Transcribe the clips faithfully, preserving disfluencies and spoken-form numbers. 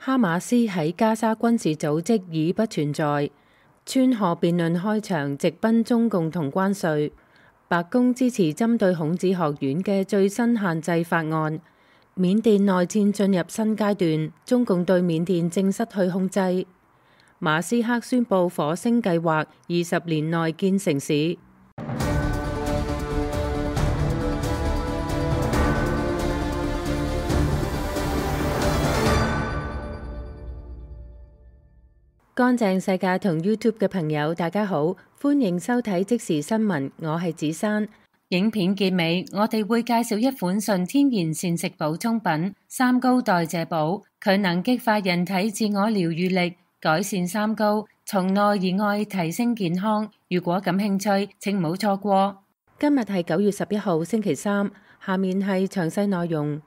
哈馬斯喺加沙軍事組織已不存在。川河辯論開場，直奔中共同關稅。白宮支持針對孔子學院嘅最新限制法案。緬甸內戰進入新階段，中共對緬甸正失去控制。馬斯克宣布火星計劃二十年內建城市。乾淨世界同 YouTube 嘅朋友，大家好，歡迎收睇即時新聞，我係子珊。影片結尾，我哋會介紹一款純天然膳食補充品三高代謝寶，佢能激發人體自我療愈力，改善三高，從內而外提升健康。如果感興趣，請唔好錯過。今日係九月十一號星期三，下面係詳細內容。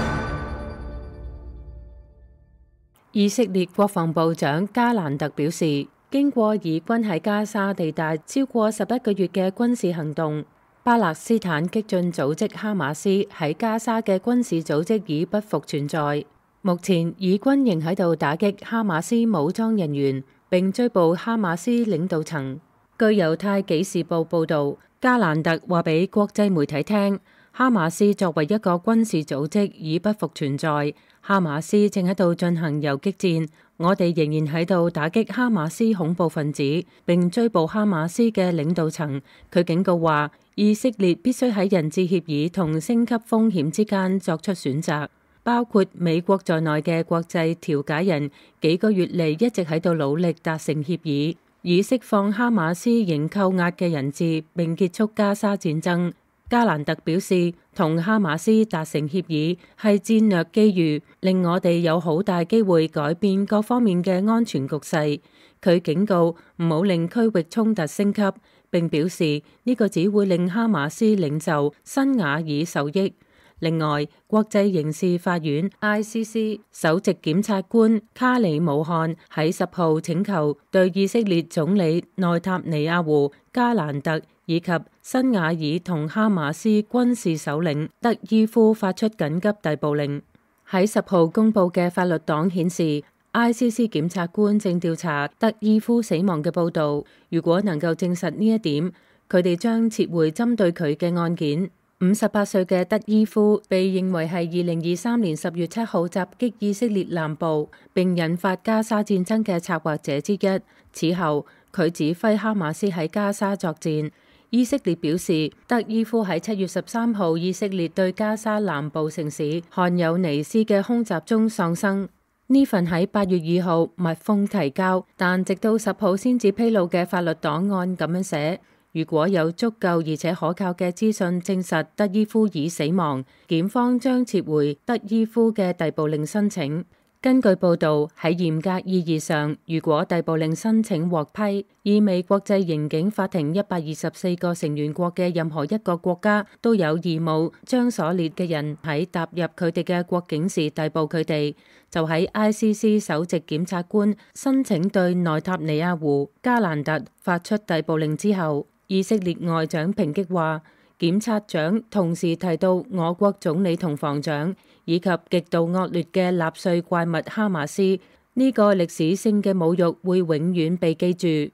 以色列國防部長加蘭特表示，經過以軍喺加沙地帶超過十一個月嘅軍事行動，巴勒斯坦激進組織哈馬斯喺加沙嘅軍事組織已不復存在。目前以軍仍喺度打擊哈馬斯武裝人員，並追捕哈馬斯領導層。據猶太紀事報報導，加蘭特話俾國際媒體聽，哈馬斯作為一個軍事組織已不復存在。哈馬斯正喺度進行游擊戰，我哋仍然喺度打擊哈馬斯恐怖分子，並追捕哈馬斯嘅領導層。佢警告話，以色列必須喺人質協議同升級風險之間作出選擇。包括美國在內嘅國際調解人幾個月嚟一直喺度努力達成協議，以釋放哈馬斯仍扣押嘅人質，並結束加沙戰爭。加蘭特表示，同哈馬斯達成協議係戰略機遇，令我哋有好大機會改變各方面嘅安全局勢。佢警告唔好令區域衝突升級，並表示呢個只會令哈馬斯領袖辛瓦爾受益。另外，國際刑事法院 I C C 首席檢察官卡里姆漢喺十號請求對以色列總理內塔尼亞胡、加蘭特以及辛瓦爾同哈馬斯軍事首領德伊夫發出緊急逮捕令。喺十號公佈嘅法律檔顯示， I C C 檢察官正調查德伊夫死亡嘅報導。如果能夠證實呢一點，佢哋將撤回針對佢嘅案件。五十八歲嘅德伊夫被認為係二零二三年十月七號襲擊以色列南部並引發加沙戰爭嘅策劃者之一。此後，佢指揮哈馬斯喺加沙作戰。以色列表示，德伊夫喺七月十三號以色列對加沙南部城市汗尤尼斯嘅空襲中喪生。呢份喺八月二號密封提交，但直到十號先至披露嘅法律檔案咁樣寫。如果有足夠而且可靠嘅資訊證實德伊夫已死亡，檢方將撤回德伊夫嘅逮捕令申請。根據報導，喺嚴格意義上，如果逮捕令申請獲批，意味國際刑警法庭一百二十四個成員國嘅任何一個國家都有義務將所列嘅人喺踏入佢哋嘅國境時逮捕佢哋。就喺 I C C 首席檢察官申請對內塔尼亞胡、加蘭特發出逮捕令之後，以色列外長平擊話，檢察長同時提到我國總理同防長以及極度惡劣嘅納粹怪物哈馬斯，呢、這個歷史性嘅侮辱會永遠被記住。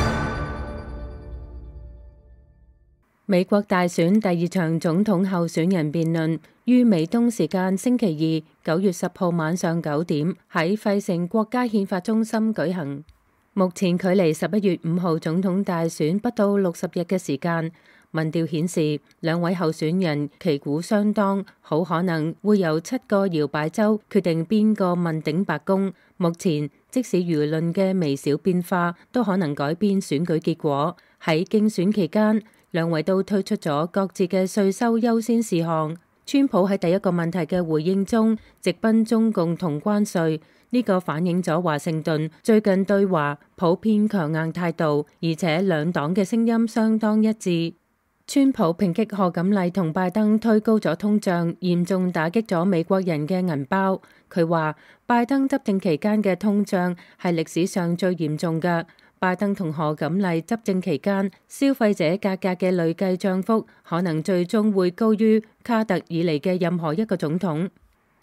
美國大選第二場總統候選人辯論於美東時間星期二九月十號晚上九點喺費城國家憲法中心舉行。目前距離十一月五號總統大選不到六十日嘅時間，民調顯示兩位候選人旗鼓相當，好可能會有七個搖擺州決定邊個問鼎白宮。目前即使輿論嘅微小變化都可能改變選舉結果。喺競選期間，兩位都推出咗各自嘅稅收優先事項。川普喺第一個問題嘅回應中直奔中共同關稅。呢個反映咗華盛頓最近對華普遍強硬態度，而且兩黨嘅聲音相當一致。川普抨擊賀錦麗同拜登推高咗通脹，嚴重打擊咗美國人嘅銀包。佢話拜登執政期間嘅通脹係歷史上最嚴重嘅。拜登同賀錦麗執政期間，消費者價格嘅累計漲幅可能最終會高於卡特以嚟嘅任何一個總統。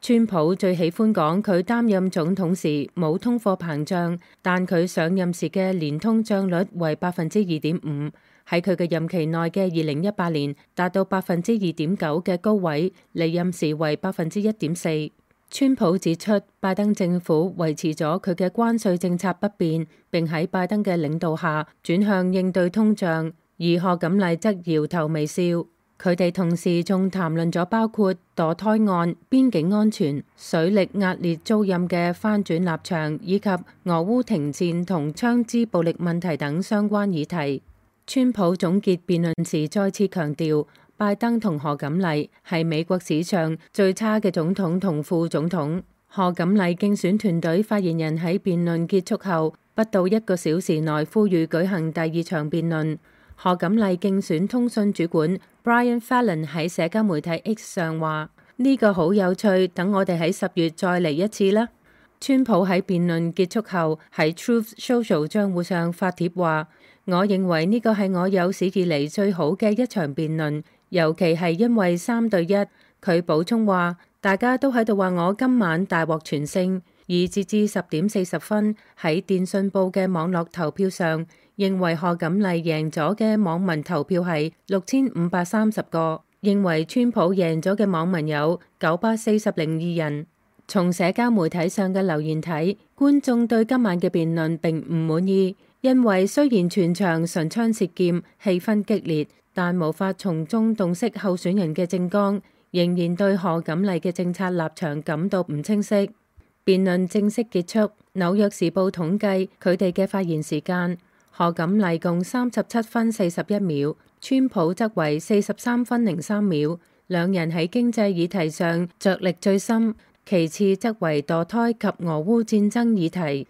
川普最喜歡講佢擔任總統時冇通貨膨脹，但佢上任時嘅年通脹率為百分之二點五，喺佢嘅任期內嘅二零一八年達到百分之二點九嘅高位，離任時為百分之一點四。川普指出，拜登政府維持咗佢嘅關稅政策不變，並喺拜登嘅領導下轉向應對通脹，而賀錦麗則搖頭微笑。佢哋同時仲談論咗包括墮胎案、邊境安全、水力壓裂租賃嘅翻轉立場，以及俄烏停戰同槍支暴力問題等相關議題。川普總結辯論時再次強調，拜登同賀錦麗係美國史上最差嘅總統同副總統。賀錦麗競選團隊發言人喺辯論結束後不到一個小時內呼籲舉行第二場辯論。賀錦麗競選通訊主管 Brian Fallon 喺社交媒體 X 上話：呢個好有趣，等我哋喺十月再嚟一次啦。川普喺辯論結束後喺 Truth Social 賬戶上發帖話：我認為呢個係我有史以嚟最好嘅一場辯論，尤其係因為三對一。佢補充話：大家都喺度話我今晚大獲全勝，而截至十點四十分喺電訊報嘅網絡投票上，認為賀錦麗贏咗嘅網民投票係六千五百三十個，認為川普贏咗嘅網民有九百四十零二人。從社交媒體上嘅留言睇，觀眾對今晚嘅辯論並唔滿意，因為雖然全場唇槍舌劍，氣氛激烈，但無法從中洞悉候選人嘅政綱，仍然對賀錦麗嘅政策立場感到唔清晰。辯論正式結束，紐約時報統計佢哋嘅發言時間，賀錦麗共三十七分四十一秒，川普則為四十三分零三秒，兩人喺經濟議題上着力最深，其次則為墮胎及俄烏戰爭議題。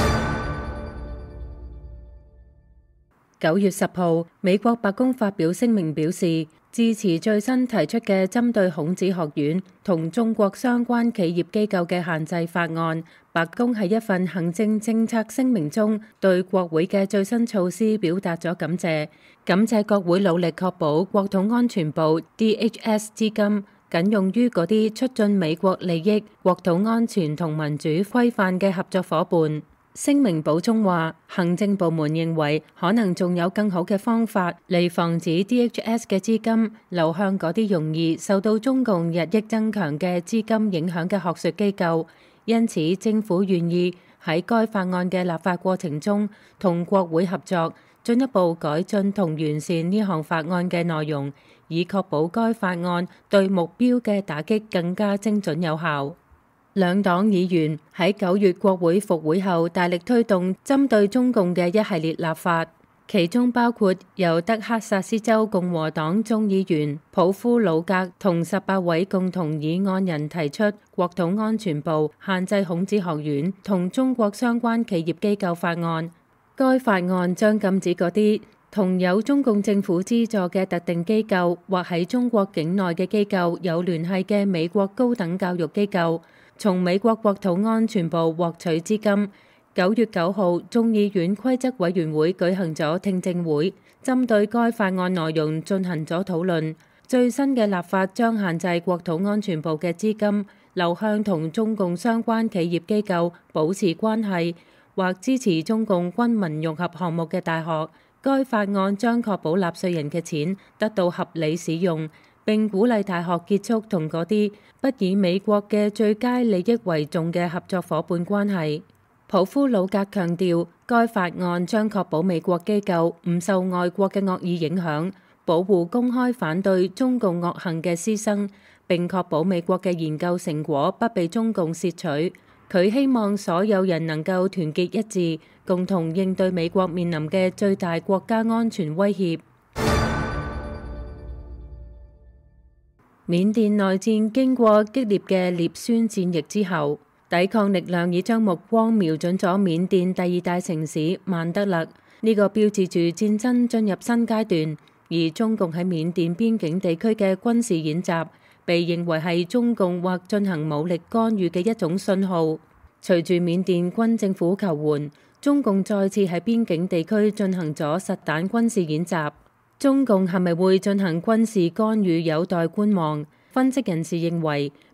九月十號，美國白宮發表聲明表示，支持最新提出嘅針對孔子學院同中國相關企業機構嘅限制法案。白宮喺一份行政政策聲明中對國會嘅最新措施表達咗感謝，感謝國會努力確保國土安全部 D H S 資金僅用於嗰啲促進美國利益、國土安全同民主規範嘅合作夥伴。聲明補充話，行政部門認為可能仲有更好嘅方法嚟防止 D H S 嘅資金流向嗰啲容易受到中共日益增強嘅資金影響嘅學術機構，因此政府願意喺該法案嘅立法過程中同國會合作，進一步改進同完善呢項法案嘅內容，以確保該法案對目標嘅打擊更加精準有效。兩黨議員喺九月國會復會後大力推動針對中共嘅一系列立法，其中包括由德克薩斯州共和黨眾議員普夫魯格同十八位共同議案人提出國土安全部限制孔子學院同中國相關企業機構法案。該法案將禁止嗰啲同有中共政府資助嘅特定機構或喺中國境內嘅機構有聯繫嘅美國高等教育機構從美國國土安全部獲取資金。九月九號，眾議院規則委員會舉行咗聽證會，針對該法案內容進行咗討論。最新嘅立法將限制國土安全部嘅資金流向同中共相關企業機構保持關係或支持中共軍民融合項目嘅大學。該法案將確保納稅人嘅錢得到合理使用，並鼓勵大學結束同嗰啲不以美國嘅最佳利益為重嘅合作夥伴關係。普夫魯格強調，該法案將確保美國機構唔受外國嘅惡意影響，保護公開反對中共惡行嘅師生，並確保美國嘅研究成果不被中共竊取。佢希望所有人能夠團結一致，共同應對美國面臨嘅最大國家安全威脅。緬甸內戰經過激烈嘅獵孫戰役之後，抵抗力量已將目光瞄準咗緬甸第二大城市曼德勒，呢個標誌住戰爭進入新階段。而中共喺緬甸邊境地區嘅軍事演習，被認為係中共或進行武力干預嘅一種信號。隨住緬甸軍政府求援，中共再次喺邊境地區進行咗實彈軍事演習。中共係咪會進行軍事干預有待觀望。分析人士認為，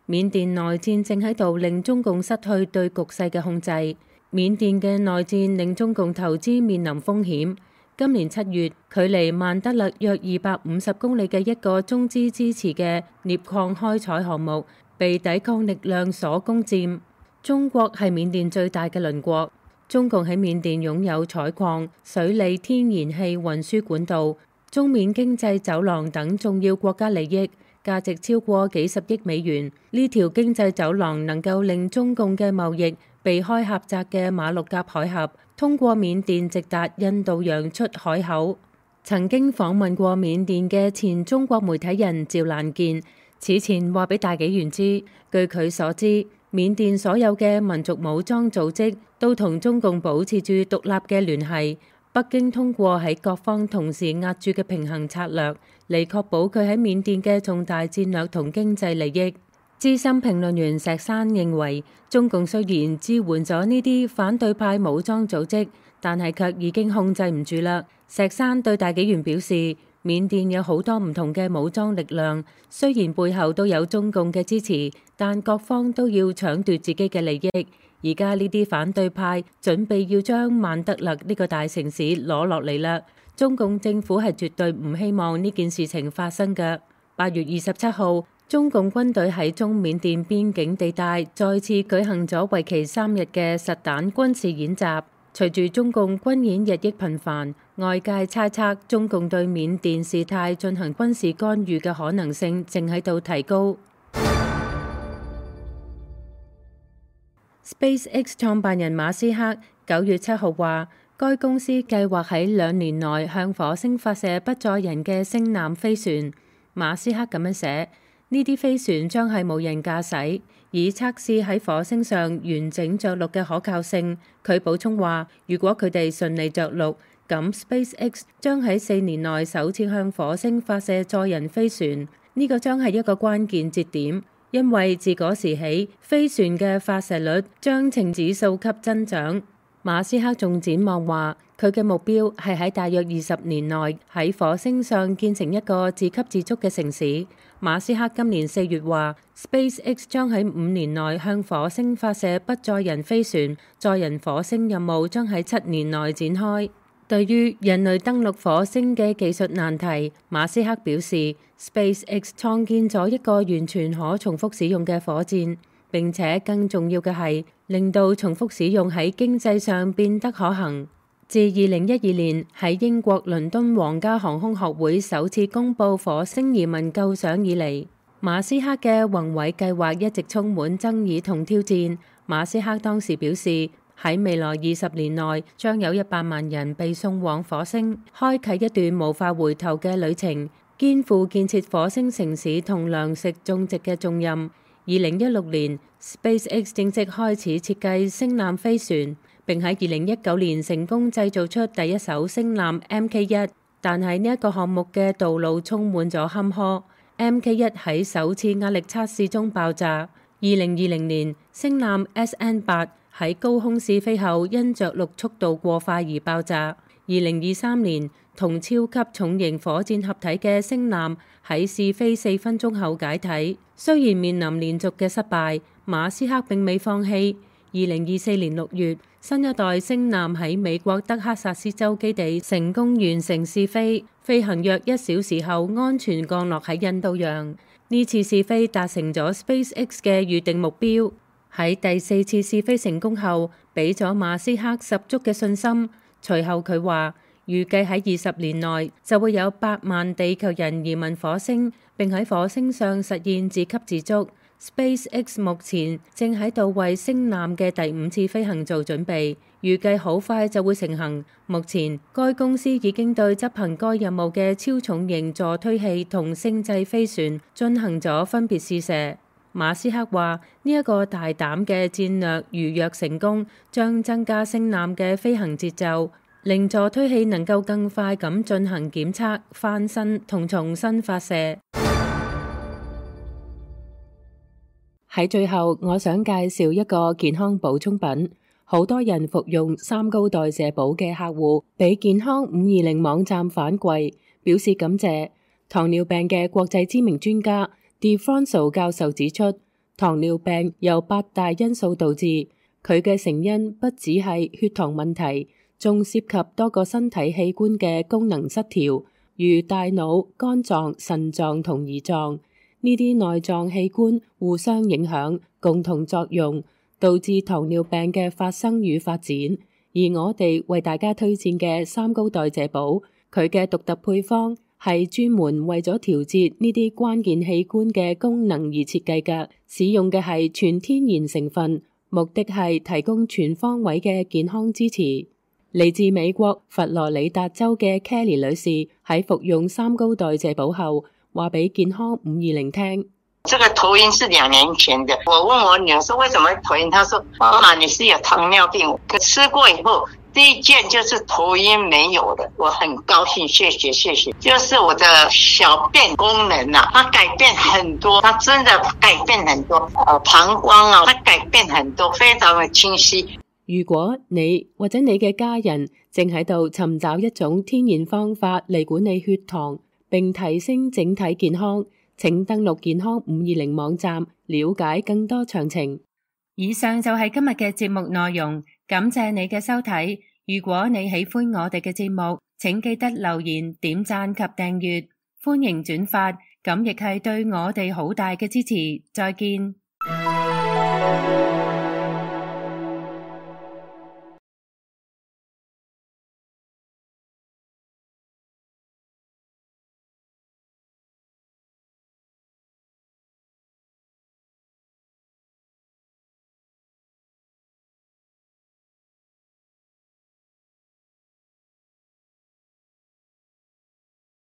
緬甸內戰正喺度令中共失去對局勢嘅控制。緬甸嘅內戰令中共投資面臨風險。今年七月，距離曼德勒約二百五十公里嘅一個中資支持嘅鎳礦開採項目被抵抗力量所攻佔。中國係緬甸最大嘅鄰國，中共喺緬甸擁有採礦、水利、天然氣運輸管道、中緬經濟走廊等重要國家利益，價值超過幾十億美元。呢條經濟走廊能夠令中共嘅貿易避開狹窄嘅馬六甲海峽，通過緬甸直達印度洋出海口。曾經訪問過緬甸嘅前中國媒體人趙蘭健此前話俾大紀元知，據佢所知，緬甸所有嘅民族武裝組織都同中共保持住獨立嘅聯繫。北京通過喺各方同時壓住嘅平衡策略，嚟確保佢喺緬甸嘅重大戰略同經濟利益。資深評論員石山認為，中共雖然支援咗呢啲反對派武裝組織，但係卻已經控制唔住啦。石山對大紀元表示，緬甸有好多唔同嘅武裝力量，雖然背後都有中共嘅支持，但各方都要搶奪自己嘅利益。而家呢啲反對派準備要將曼德勒呢個大城市攞落嚟啦。中共政府係絕對唔希望呢件事情發生嘅。八月二十七號，中共軍隊喺中緬甸邊境地帶再次舉行咗為期三日嘅實彈軍事演習。隨住中共軍演日益頻繁，外界猜測中共對緬甸事態進行軍事干預嘅可能性正喺度提高。SpaceX 創辦人馬斯克九月七號話，該公司計劃喺兩年內向火星發射不載人嘅星艦飛船。馬斯克咁樣寫，呢啲飛船將係無人駕駛，以測試喺火星上完整着陸嘅可靠性。佢補充話，如果佢哋順利着陸，咁 SpaceX 將喺四年內首次向火星發射載人飛船。呢個將係一個關鍵節點。因為自嗰時起，飛船嘅發射率將呈指數級增長。馬斯克仲展望話，佢嘅目標係喺大約二十年內喺火星上建成一個自給自足嘅城市。馬斯克今年四月話 ，SpaceX 將喺五年內向火星發射不載人飛船，載人火星任務將喺七年內展開。對於人類登陸火星嘅技術難題，馬斯克表示 ，SpaceX 創建咗一個完全可重複使用嘅火箭，並且更重要嘅係令到重複使用喺經濟上變得可行。自二零一二年喺英國倫敦皇家航空學會首次公布火星移民構想以嚟，馬斯克嘅宏偉計劃一直充滿爭議同挑戰。馬斯克當時表示，喺未來二十年內，將有一百萬人被送往火星，開啟一段無法回頭嘅旅程，肩負建設火星城市同糧食種植嘅重任。二零一六年 ，SpaceX 正式開始設計星艦飛船，並喺二零一九年成功製造出第一艘星艦 M K 一。但係呢一個項目嘅道路充滿咗坎坷 ，M K 一喺首次壓力測試中爆炸。二零二零年，星艦 S N 八喺高空試飛後，因着陸速度過快而爆炸。二零二三年，同超級重型火箭合體嘅星艦喺試飛四分鐘後解體。雖然面臨連續嘅失敗，馬斯克並未放棄。二零二四年六月，新一代星艦喺美國德克薩斯州基地成功完成試飛，飛行約一小時後安全降落喺印度洋。呢次試飛達成咗 SpaceX 嘅預定目標。喺第四次試飛成功後，俾咗馬斯克十足嘅信心。隨後佢話，預計喺二十年內就會有百萬地球人移民火星，並喺火星上實現自給自足。SpaceX 目前正喺度為星艦嘅第五次飛行做準備，預計好快就會成行。目前該公司已經對執行該任務嘅超重型助推器同星際飛船進行咗分別試射。馬斯克話：呢一個大膽嘅戰略如若成功，將增加星艦嘅飛行節奏，令助推器能夠更快咁進行檢測、翻身同重新發射。喺最後，我想介紹一個健康補充品。好多人服用三高代謝寶嘅客戶，俾健康五二零網站反饋，表示感謝。糖尿病嘅國際知名專家DeFronzo 教授指出， 糖尿病由八大因素導致，佢嘅成因不只係血糖問題，仲涉及多個身體器官嘅功能失調，如大腦、肝臟、腎臟同胰臟。呢啲內臟器官互相影響，共同作用，導致糖尿病嘅發生與發展。而我哋為大家推薦嘅三高代謝寶，佢嘅獨特配方係專門為咗調節呢啲關鍵器官嘅功能而設計嘅，使用嘅係全天然成分，目的係提供全方位嘅健康支持。嚟自美國佛羅里達州嘅 Kelly 女士喺服用三高代謝寶後，話俾健康五二零聽。 這個頭暈是兩年前的，我問我女兒說為什麼會頭暈，她說媽媽你是有糖尿病，可吃過以後第一件就是頭暈沒有的，我很高興，謝謝謝謝。就是我的小便功能啊，它改變很多，它真的改變很多，呃膀胱啊，它改變很多，非常的清晰。 如果你或者你嘅家人正喺度尋找一種天然方法嚟管理血糖並提升整體健康，請登錄健康五二零網站了解更多詳情。以上就係今日嘅節目內容，感謝你嘅收睇。如果你喜歡我哋嘅節目，請記得留言、點讚及訂閱，歡迎轉發，咁亦係對我哋好大嘅支持。再見。